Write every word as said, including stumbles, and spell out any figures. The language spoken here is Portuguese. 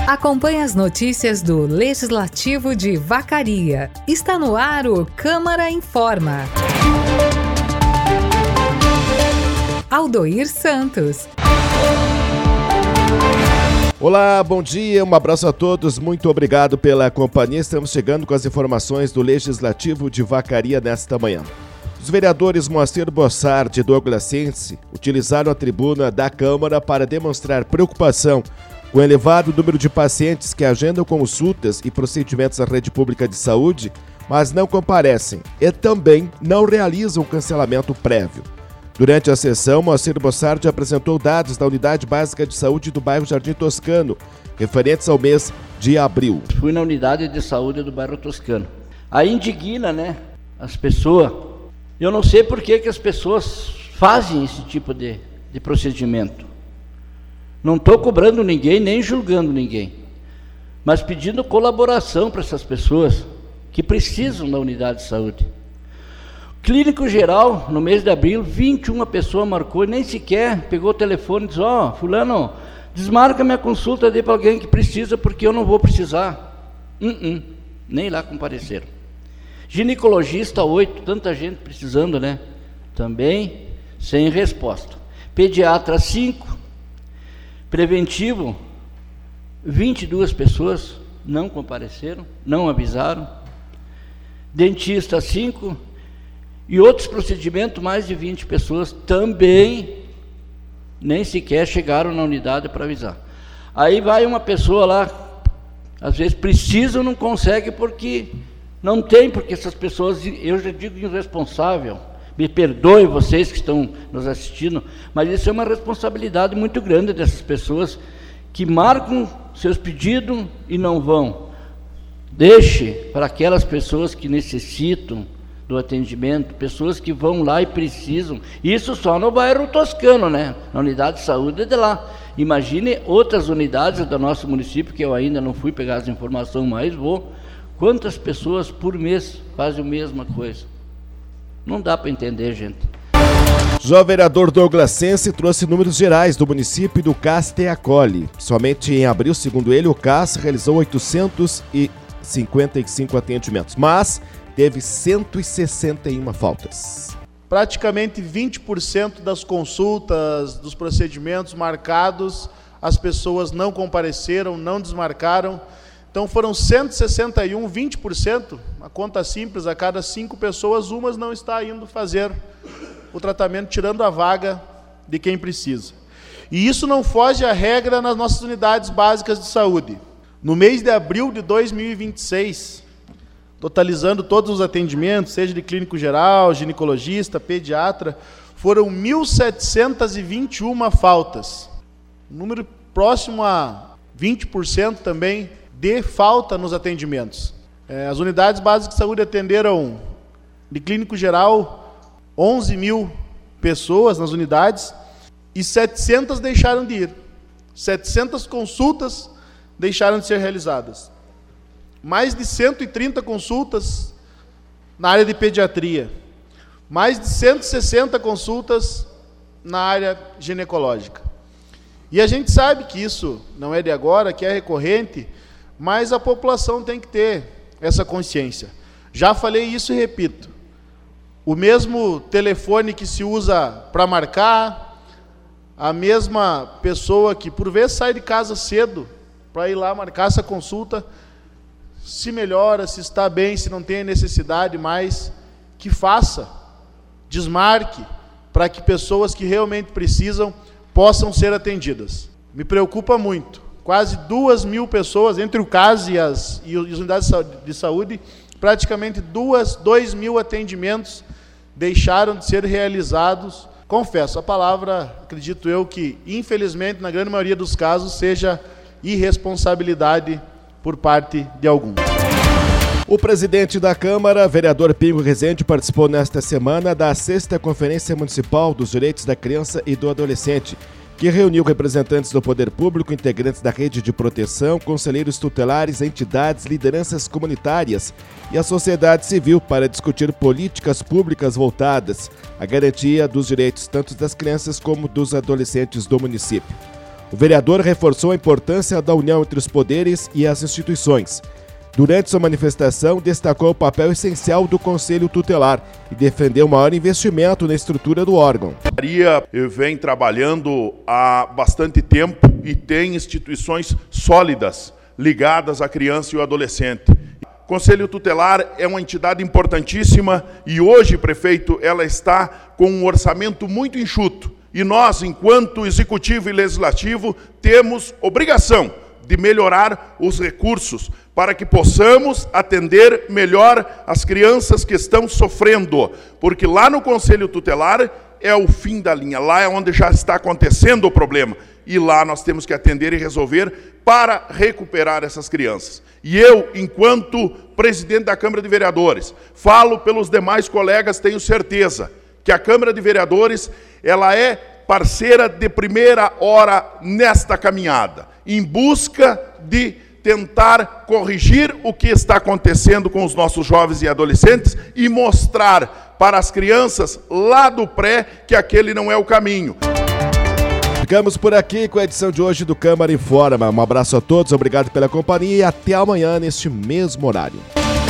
Acompanhe as notícias do Legislativo de Vacaria. Está no ar o Câmara Informa. Aldoir Santos. Olá, bom dia, um abraço a todos, muito obrigado pela companhia. Estamos chegando com as informações do Legislativo de Vacaria nesta manhã. Os vereadores Moacir Bossard e Douglas Sense utilizaram a tribuna da Câmara para demonstrar preocupação com o elevado número de pacientes que agendam consultas e procedimentos à rede pública de saúde, mas não comparecem e também não realizam cancelamento prévio. Durante a sessão, Moacir Bossard apresentou dados da Unidade Básica de Saúde do bairro Jardim Toscano, referentes ao mês de abril. Fui na Unidade de Saúde do bairro Toscano. Aí indigna, né, as pessoas. Eu não sei por que, que as pessoas fazem esse tipo de, de procedimento. Não estou cobrando ninguém, nem julgando ninguém, mas pedindo colaboração para essas pessoas que precisam da unidade de saúde. Clínico geral, no mês de abril, vinte e uma pessoas marcou e nem sequer pegou o telefone e disse: ó, oh, fulano, desmarca minha consulta, dê para alguém que precisa, porque eu não vou precisar. Uh -uh, nem lá compareceram. Ginecologista, oito, tanta gente precisando, né? Também sem resposta. Pediatra, cinco. Preventivo, vinte e duas pessoas não compareceram, não avisaram. Dentista, cinco. E outros procedimentos, mais de vinte pessoas também nem sequer chegaram na unidade para avisar. Aí vai uma pessoa lá, às vezes precisa, não consegue porque não tem, porque essas pessoas, eu já digo irresponsável, me perdoem vocês que estão nos assistindo, mas isso é uma responsabilidade muito grande dessas pessoas que marcam seus pedidos e não vão. Deixe para aquelas pessoas que necessitam do atendimento, pessoas que vão lá e precisam, isso só no bairro Toscano, né? Na unidade de saúde é de lá. Imagine outras unidades do nosso município, que eu ainda não fui pegar as informações, mas vou. Quantas pessoas por mês fazem a mesma coisa? Não dá para entender, gente. Já o vereador Douglas Sense trouxe números gerais do município e do C A S te acolhe. Somente em abril, segundo ele, o C A S realizou oitocentos e cinquenta e cinco atendimentos, mas teve cento e sessenta e uma faltas. Praticamente vinte por cento das consultas, dos procedimentos marcados, as pessoas não compareceram, não desmarcaram. Então foram cento e sessenta e um, vinte por cento, uma conta simples, a cada cinco pessoas, umas não está indo fazer o tratamento, tirando a vaga de quem precisa. E isso não foge à regra nas nossas unidades básicas de saúde. No mês de abril de dois mil e vinte e seis, totalizando todos os atendimentos, seja de clínico geral, ginecologista, pediatra, foram mil setecentos e vinte e uma faltas. Um número próximo a vinte por cento também de falta nos atendimentos. É, as unidades básicas de saúde atenderam, de clínico geral, onze mil pessoas nas unidades e setecentas deixaram de ir. setecentas consultas deixaram de ser realizadas. Mais de cento e trinta consultas na área de pediatria. Mais de cento e sessenta consultas na área ginecológica. E a gente sabe que isso não é de agora, que é recorrente, mas a população tem que ter essa consciência. Já falei isso e repito. O mesmo telefone que se usa para marcar, a mesma pessoa que por vezes sai de casa cedo para ir lá marcar essa consulta, se melhora, se está bem, se não tem necessidade mais, que faça, desmarque, para que pessoas que realmente precisam possam ser atendidas. Me preocupa muito. Quase duas mil pessoas, entre o C A S e as, e as unidades de saúde, praticamente duas, dois mil atendimentos deixaram de ser realizados. Confesso, a palavra, acredito eu, que infelizmente, na grande maioria dos casos, seja irresponsabilidade por parte de algum. O presidente da Câmara, vereador Pingo Rezende, participou nesta semana da sexta Conferência Municipal dos Direitos da Criança e do Adolescente, que reuniu representantes do poder público, integrantes da rede de proteção, conselheiros tutelares, entidades, lideranças comunitárias e a sociedade civil para discutir políticas públicas voltadas à garantia dos direitos tanto das crianças como dos adolescentes do município. O vereador reforçou a importância da união entre os poderes e as instituições. Durante sua manifestação, destacou o papel essencial do Conselho Tutelar e defendeu o maior investimento na estrutura do órgão. A Vacaria vem trabalhando há bastante tempo e tem instituições sólidas ligadas à criança e ao adolescente. O Conselho Tutelar é uma entidade importantíssima e hoje, prefeito, ela está com um orçamento muito enxuto. E nós, enquanto Executivo e Legislativo, temos obrigação de melhorar os recursos para que possamos atender melhor as crianças que estão sofrendo. Porque lá no Conselho Tutelar é o fim da linha, lá é onde já está acontecendo o problema. E lá nós temos que atender e resolver para recuperar essas crianças. E eu, enquanto presidente da Câmara de Vereadores, falo pelos demais colegas, tenho certeza que a Câmara de Vereadores ela é parceira de primeira hora nesta caminhada, em busca de tentar corrigir o que está acontecendo com os nossos jovens e adolescentes e mostrar para as crianças lá do pré que aquele não é o caminho. Ficamos por aqui com a edição de hoje do Câmara Informa. Um abraço a todos, obrigado pela companhia e até amanhã neste mesmo horário.